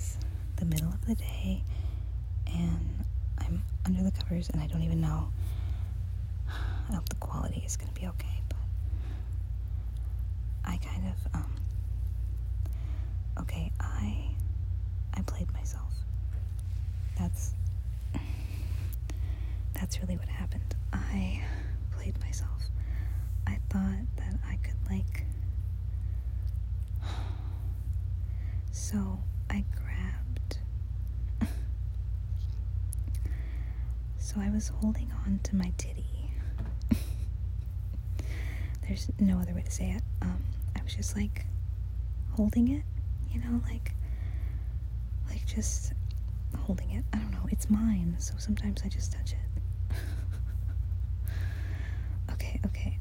is the middle of the day and I'm under the covers and I don't even know if the quality is going to be okay, but I kind of, okay, I played myself. That's really what happened. I played myself. I thought that I could, so I grabbed, so I was holding on to my titty. There's no other way to say it. I was just, holding it, just holding it. I don't know, it's mine, so sometimes I just touch it. Okay,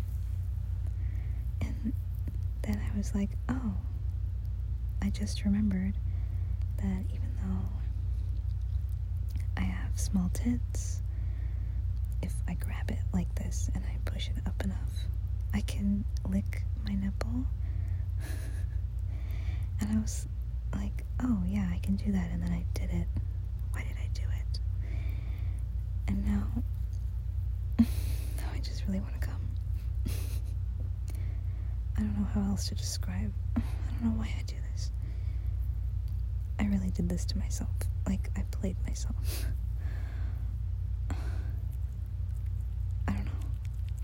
and then I was like, oh, I just remembered that even though I have small tits, if I grab it like this and I push it up enough, I can lick my nipple. And I was like, oh yeah, I can do that, and then I did it. Why did I do it? And now I just really want to come. I don't know how else to describe. I don't know why I do this. I really did this to myself. I played myself. I don't know.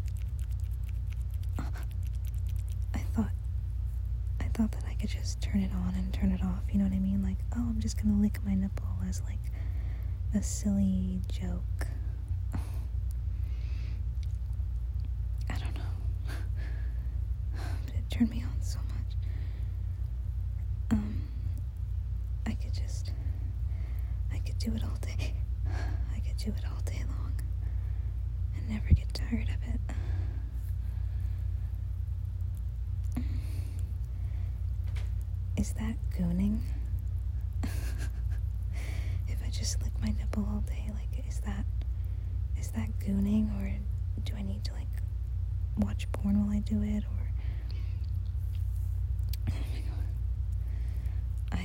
I thought that I could just turn it on and turn it off, you know what I mean? Oh, I'm just gonna lick my nipple as a silly joke. I don't know. But it turned me on so much. I could do it all day. I could do it all day long and never get tired of it. Is that gooning? If I just lick my nipple all day, is that gooning, or do I need to watch porn while I do it, or oh my god.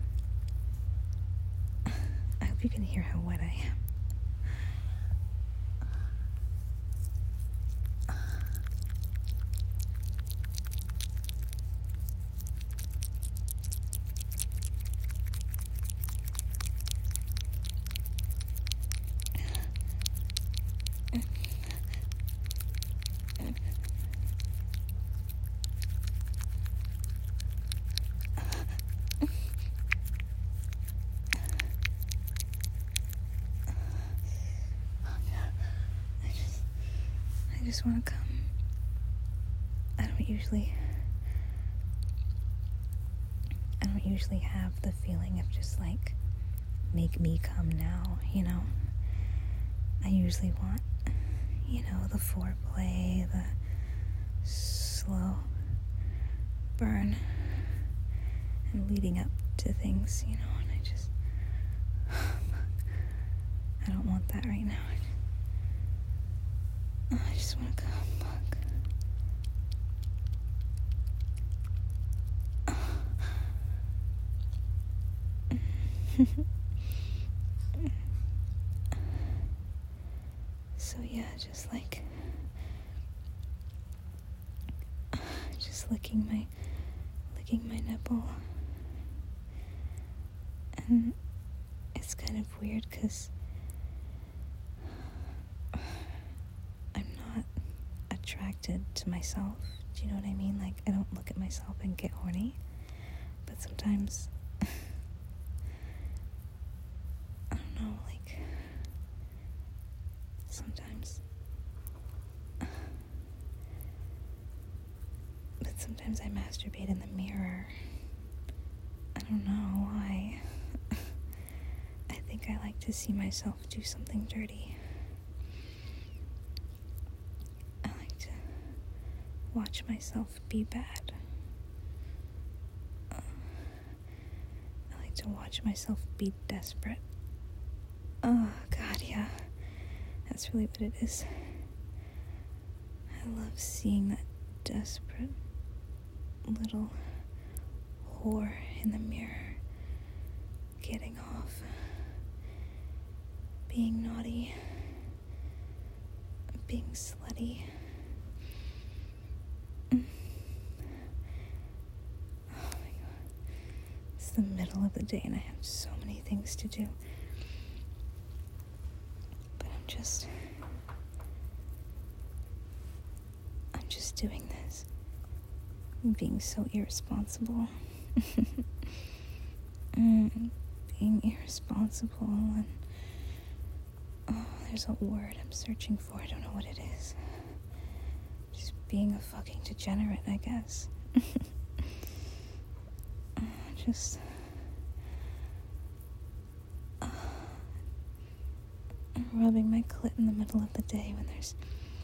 I hope you can hear how wet I am. I just want to come. I don't usually have the feeling of just make me come now, I usually want, the foreplay, the slow burn, and leading up to things, and I don't want that right now. I just want to come. So yeah, just licking my nipple, and it's kind of weird because I'm not attracted to myself. Do you know what I mean? I don't look at myself and get horny, but sometimes I don't know, sometimes, but sometimes I masturbate in the mirror. I don't know why. I think I like to see myself do something dirty. I like to watch myself be bad. I like to watch myself be desperate. Oh, God, yeah. That's really what it is. I love seeing that desperate little whore in the mirror getting off, being naughty, being slutty. Oh my god. It's the middle of the day and I have so many things to do. But I'm just doing this. I'm being so irresponsible. Being irresponsible and there's a word I'm searching for. I don't know what it is. Just being a fucking degenerate, I guess. Just rubbing my clit in the middle of the day when there's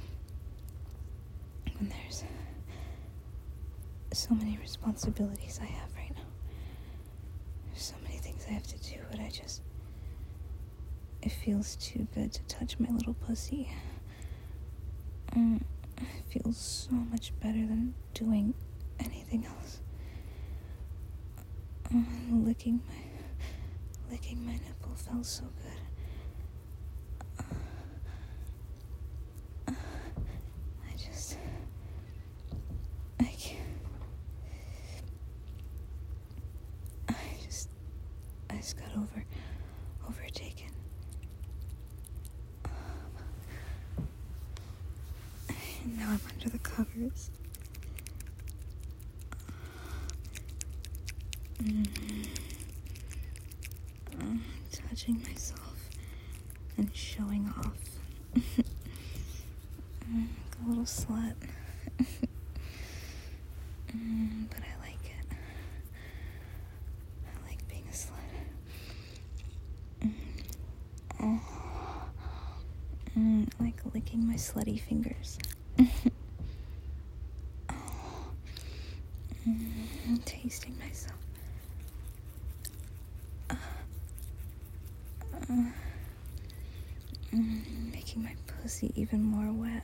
so many responsibilities I have right now. There's so many things I have to do, but it feels too good to touch my little pussy. It feels so much better than doing anything else. Licking my nipple felt so good. I just got overtaken. And now I'm under the covers. Touching myself and showing off. Like a little slut. But I like it. I like being a slut. I like licking my slutty fingers. Tasting myself. Making my pussy even more wet.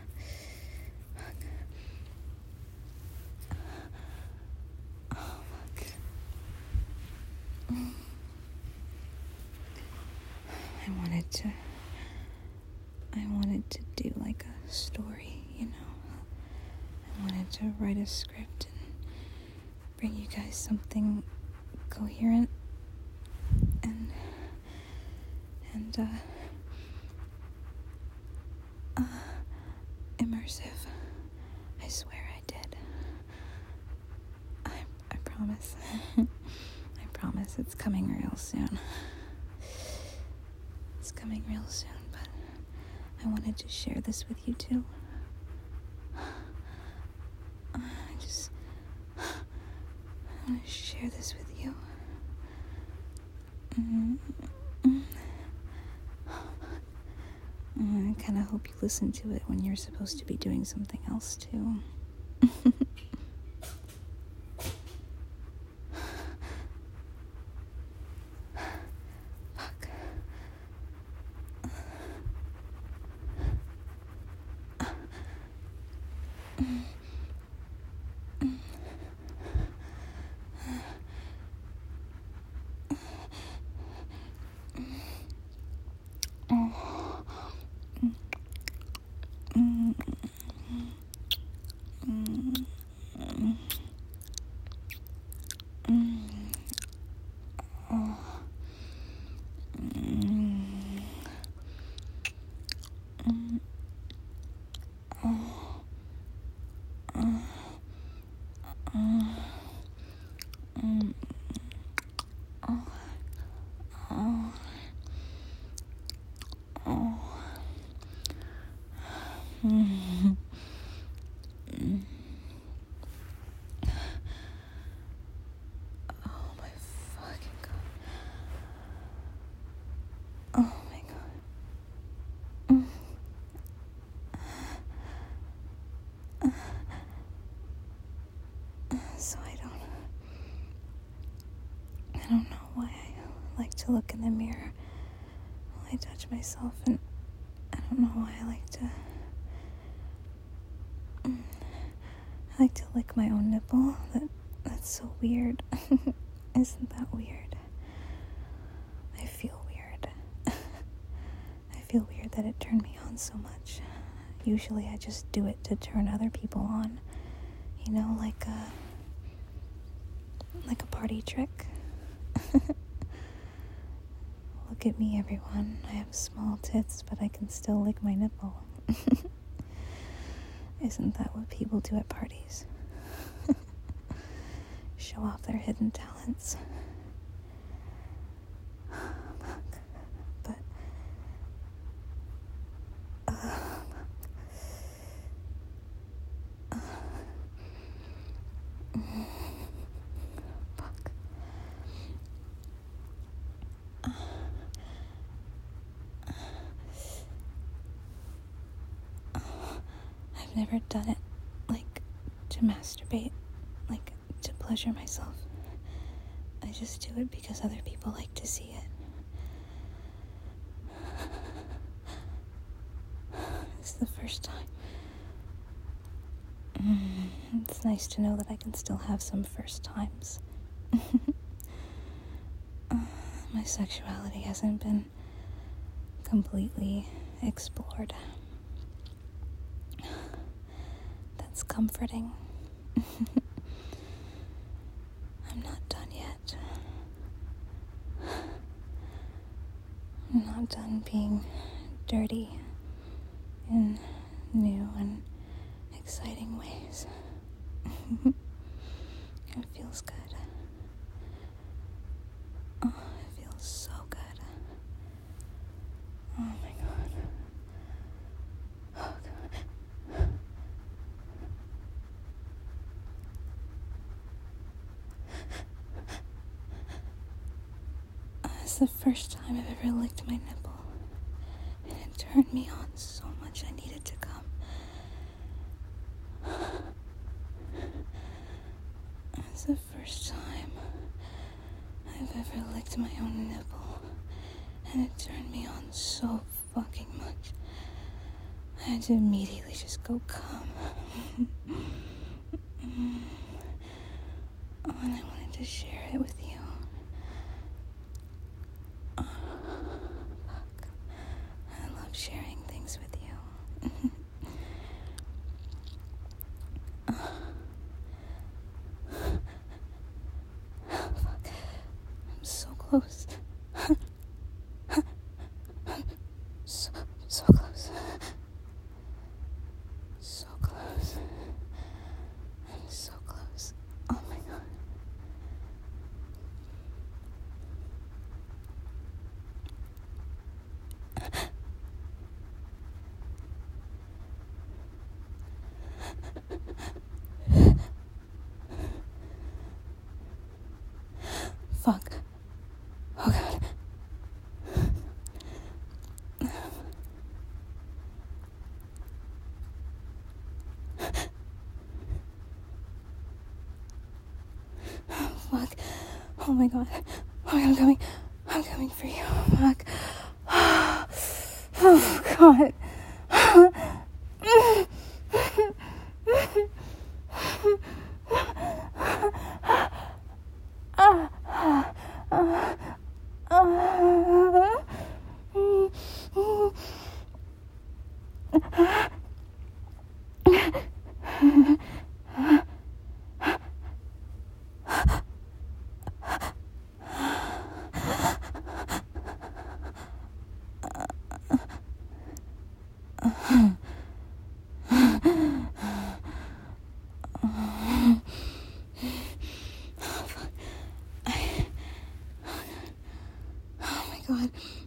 I wanted to do like a story, you know. I wanted to write a script and bring you guys something coherent and immersive. I swear I did. I promise. I promise it's coming real soon. It's coming real soon, but I wanted to share this with you too. I want to share this with you. I kind of hope you listen to it when you're supposed to be doing something else too. So I don't know why I like to look in the mirror while I touch myself, and I don't know why I like to lick my own nipple. That's so weird. Isn't that weird? usually I just do it to turn other people on, like a party trick. Look at me, everyone. I have small tits, but I can still lick my nipple. Isn't that what people do at parties? Show off their hidden talents. But I've never done it, to masturbate, to pleasure myself. I just do it because other people like to see it. It's the first time. It's nice to know that I can still have some first times. My sexuality hasn't been completely explored. That's comforting. I'm not done yet. I'm not done being dirty in new and exciting ways. It feels good. Oh, it feels so good. Oh my god. Oh god. It's the first time I've ever licked my nipple, and it turned me on so much I needed to come. It's the first time I've ever licked my own nipple, and it turned me on so fucking much. I had to immediately just go come. Oh, and I wanted to share it with you. Oh, fuck. I love sharing things with you. Fuck. I'm so close. So close. So close. I'm so close. Oh my god. Fuck. Oh god. Fuck. Oh my god. Oh, I'm coming. I'm coming for you. Fuck. Oh god. God.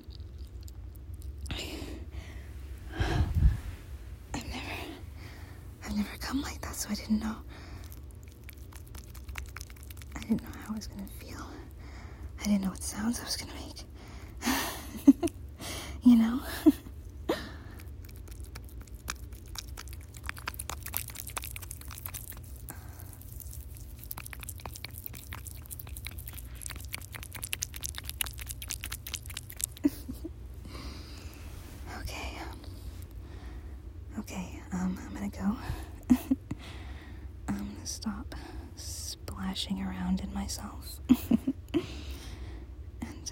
I've never come like that, so I didn't know. I didn't know how I was gonna feel. I didn't know what sounds I was gonna make. You know? Okay, I'm gonna go. I'm gonna stop splashing around in myself. And,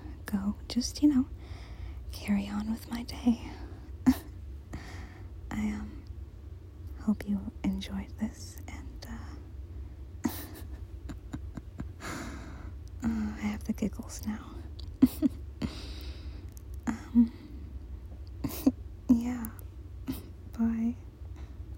go, just, carry on with my day. I hope you enjoyed this, and I have the giggles now.